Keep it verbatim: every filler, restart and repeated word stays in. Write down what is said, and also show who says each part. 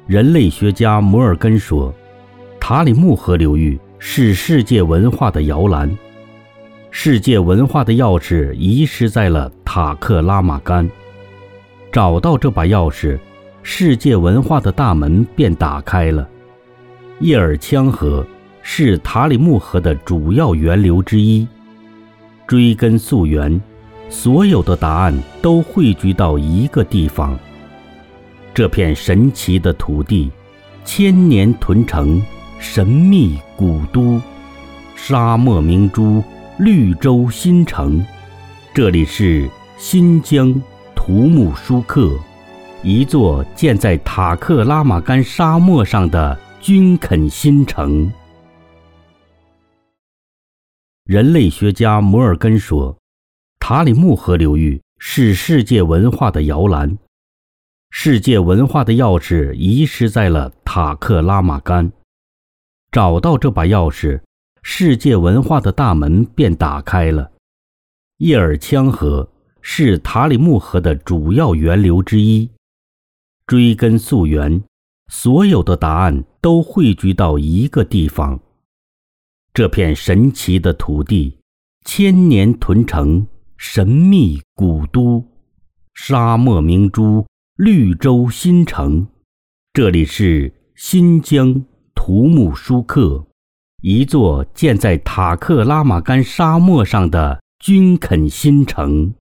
Speaker 1: 人类学家摩尔根说，塔里木河流域是世界文化的摇篮，世界文化的钥匙遗失在了塔克拉玛干。找到这把钥匙，世界文化的大门便打开了。叶尔羌河是塔里木河的主要源流之一。追根溯源，所有的答案都汇聚到一个地方。这片神奇的土地，千年屯城，神秘古都，沙漠明珠，绿洲新城。这里是新疆土木舒克，一座建在塔克拉玛干沙漠上的军垦新城。人类学家摩尔根说，塔里木河流域是世界文化的摇篮，世界文化的钥匙遗失在了塔克拉玛干。找到这把钥匙，世界文化的大门便打开了。叶尔羌河是塔里木河的主要源流之一。追根溯源，所有的答案都汇聚到一个地方。这片神奇的土地，千年屯城，神秘古都，沙漠明珠，绿洲新城。这里是新疆土木舒克，一座建在塔克拉玛干沙漠上的军垦新城。